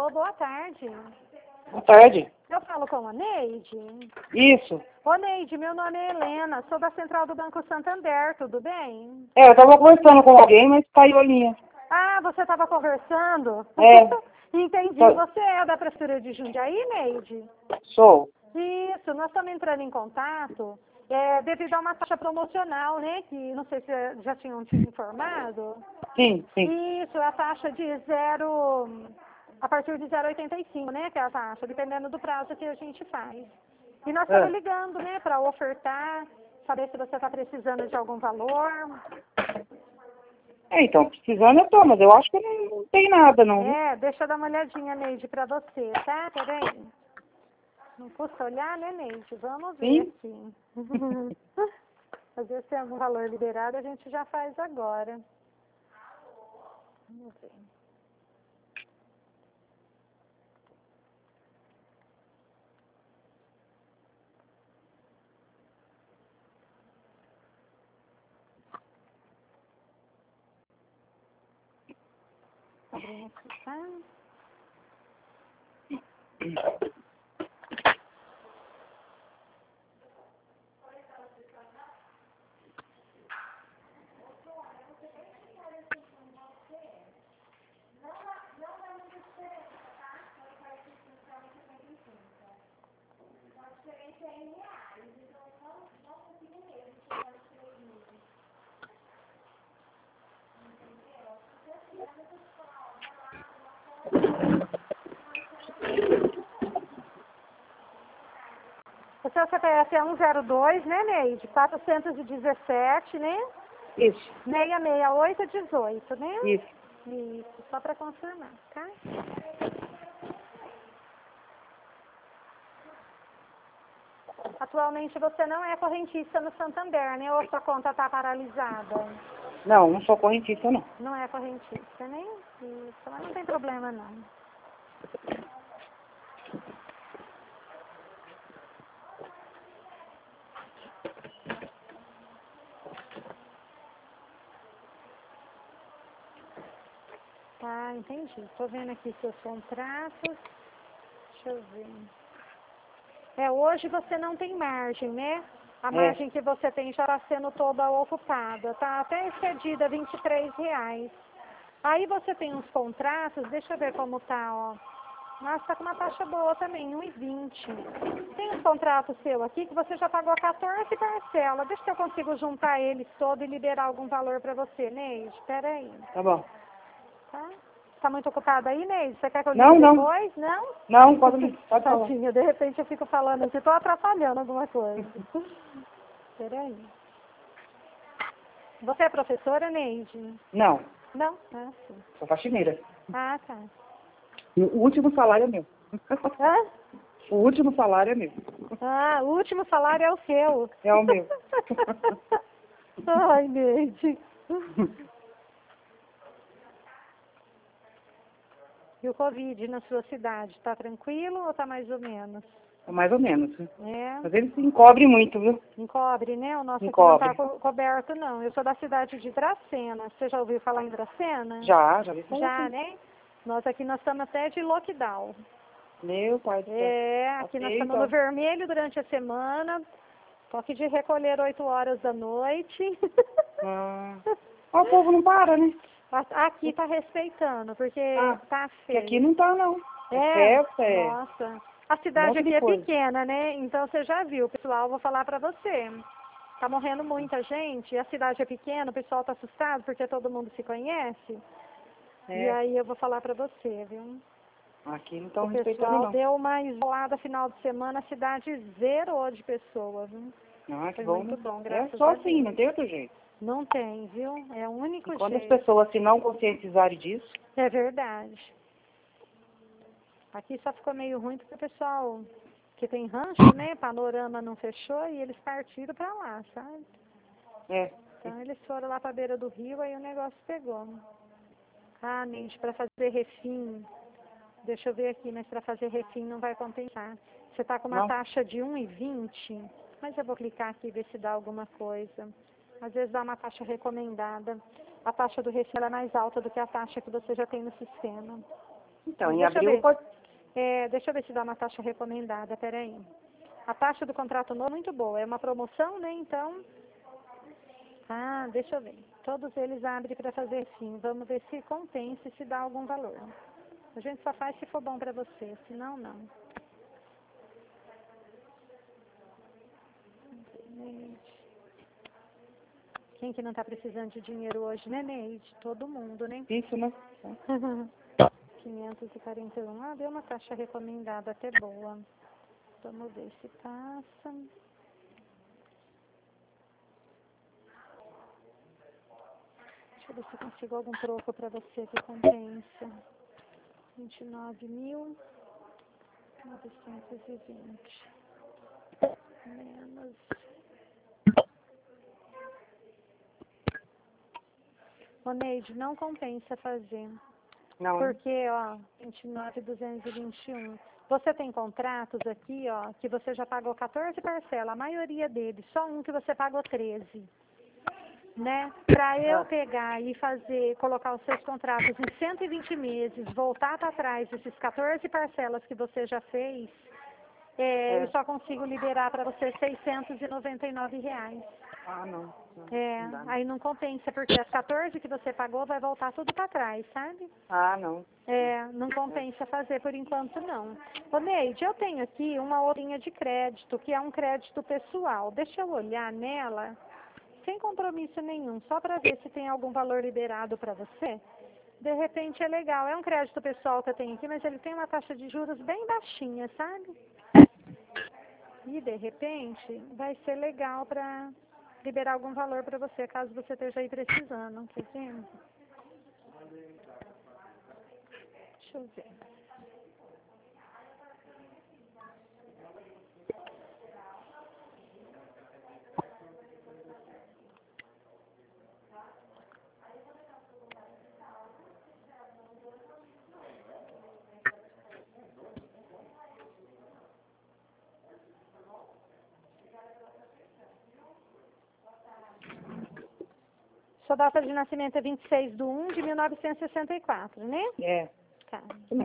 Alô, boa tarde. Boa tarde. Eu falo com a Neide? Isso. Ô, Neide, meu nome é Helena, sou da Central do Banco Santander, tudo bem? Eu tava conversando com alguém, mas caiu a linha. Ah, você estava conversando? É. Entendi. Tá. Você é da Prefeitura de Jundiaí, Neide? Sou. Isso, nós estamos entrando em contato devido a uma taxa promocional, né? Que não sei se já tinham te informado. Sim, sim. Isso, é a taxa de zero, a partir de 0,85, né? Que é a taxa, dependendo do prazo que a gente faz. E nós estamos ligando, né, para ofertar, saber se você está precisando de algum valor. Então, precisando eu tô, mas eu acho que não tem nada, não. Deixa eu dar uma olhadinha, Neide, para você, tá? Peraí. Não custa olhar, né, Neide? Vamos ver Sim. aqui. Às vezes tem algum valor liberado, a gente já faz agora. Vamos ver. Abrindo aqui, tá? O seu CPF é 102, né, Neide? 417, né? Isso. 66818, né? Isso. Isso, só para confirmar, tá? Atualmente você não é correntista no Santander, né? Ou sua conta está paralisada? Não sou correntista, não. Não é correntista, né? Isso, mas não tem problema, não. Tá, entendi. Tô vendo aqui seus contratos. Deixa eu ver. Hoje você não tem margem, né? A margem que você tem já está sendo toda ocupada. Tá até excedida R$ 23. Aí você tem uns contratos, deixa eu ver como tá, ó. Nossa, tá com uma taxa boa também, 1,20. Tem um contrato seu aqui que você já pagou 14 parcelas. Deixa que eu consigo juntar eles todos e liberar algum valor para você, Neide. Espera aí. Tá bom. Tá muito ocupada aí, Neide? Você quer que eu ligue depois? Não? Não, pode falar. Tadinha, de repente eu fico falando assim, tô atrapalhando alguma coisa. Espera aí. Você é professora, Neide? Não. Não? Ah, sim. Sou faxineira. Ah, tá. O último salário é meu. Hã? O último salário é meu. Ah, o último salário é o seu. É o meu. Ai, Neide. E o Covid na sua cidade, tá tranquilo ou tá mais ou menos? Mais ou menos. É. Mas ele se encobre muito, viu? Encobre, né? O nosso aqui Encobre. não tá coberto, não. Eu sou da cidade de Dracena. Você já ouviu falar em Dracena? Já vi falar Já, assim. né? Nós estamos até de lockdown. Meu pai do céu. Aqui nós estamos no vermelho durante a semana. Toque de recolher 8 horas da noite. O povo não para, né? Aqui tá respeitando, porque tá feio. Aqui não tá, não. Festa, nossa. A cidade aqui é pequena, né? Então você já viu, pessoal, vou falar pra você. Tá morrendo muita gente, a cidade é pequena, o pessoal tá assustado porque todo mundo se conhece. E aí eu vou falar pra você, viu? Aqui não estão O respeitando, pessoal não. deu uma isolada final de semana, a cidade zerou de pessoas, viu? Que Foi bom, muito né? bom, graças a Deus. Só assim, não tem outro jeito. Não tem, viu? É o único Quando jeito. as pessoas se não conscientizarem disso... É verdade. Aqui só ficou meio ruim porque o pessoal que tem rancho, né? Panorama não fechou e eles partiram pra lá, sabe? Então eles foram lá pra beira do rio, aí o negócio pegou. Ah, Neide, pra fazer refim, deixa eu ver aqui, mas pra fazer refim não vai compensar. Você tá com uma taxa de 1,20, mas eu vou clicar aqui e ver se dá alguma coisa. Às vezes dá uma taxa recomendada. A taxa do refim é mais alta do que a taxa que você já tem no sistema. Então, em Deixa eu abril ver. pode... Deixa eu ver se dá uma taxa recomendada, peraí. A taxa do contrato novo é muito boa, é uma promoção, né, então... Ah, deixa eu ver. Todos eles abrem para fazer sim. Vamos ver se compensa e se dá algum valor. A gente só faz se for bom para você, senão não. Quem que não está precisando de dinheiro hoje, né, Neide? Todo mundo, né? Isso, né? 541. Ah, deu uma taxa recomendada até boa. Vamos ver se passa. Deixa eu ver se eu consigo algum troco para você que compensa. 29.920. Menos. Ô, Neide, não compensa fazer. Não. Porque, ó, 29.221. Você tem contratos aqui, ó, que você já pagou 14 parcelas, a maioria deles, só um que você pagou 13. Né? Para eu pegar e fazer, colocar os seus contratos em 120 meses, voltar para trás esses 14 parcelas que você já fez, eu só consigo liberar para você R$ 699. Ah, não. Aí não compensa, porque as 14 que você pagou vai voltar tudo para trás, sabe? Ah, não. Não compensa fazer por enquanto, não. Ô, Neide, eu tenho aqui uma outra linha de crédito, que é um crédito pessoal. Deixa eu olhar nela, sem compromisso nenhum, só para ver se tem algum valor liberado para você. De repente é legal. É um crédito pessoal que eu tenho aqui, mas ele tem uma taxa de juros bem baixinha, sabe? E, de repente, vai ser legal para liberar algum valor para você, caso você esteja aí precisando. Quer ver? Deixa eu ver. Sua data de nascimento é 26/1/1964, né? Tá.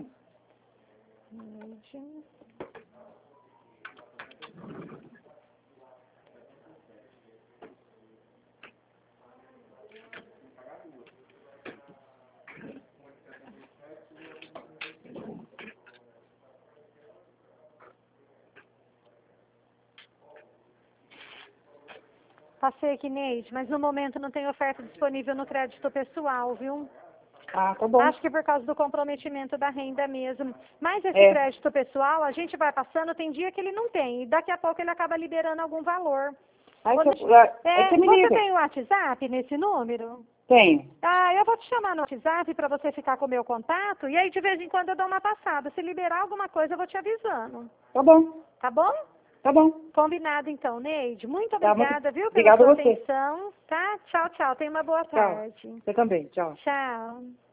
Passei aqui, Neide, mas no momento não tem oferta disponível no crédito pessoal, viu? Ah, tá bom. Acho que por causa do comprometimento da renda mesmo. Mas esse crédito pessoal, a gente vai passando, tem dia que ele não tem. E daqui a pouco ele acaba liberando algum valor. Aí você me liga. tem o WhatsApp nesse número? Tenho. Ah, eu vou te chamar no WhatsApp para você ficar com o meu contato. E aí, de vez em quando, eu dou uma passada. Se liberar alguma coisa, eu vou te avisando. Tá bom. Tá bom? Tá bom. Combinado, então, Neide. Muito Tá, obrigada, viu, pela obrigada sua a você. atenção. Tá? Tchau, tchau. Tenha uma boa tarde. Você também. Tchau. Tchau.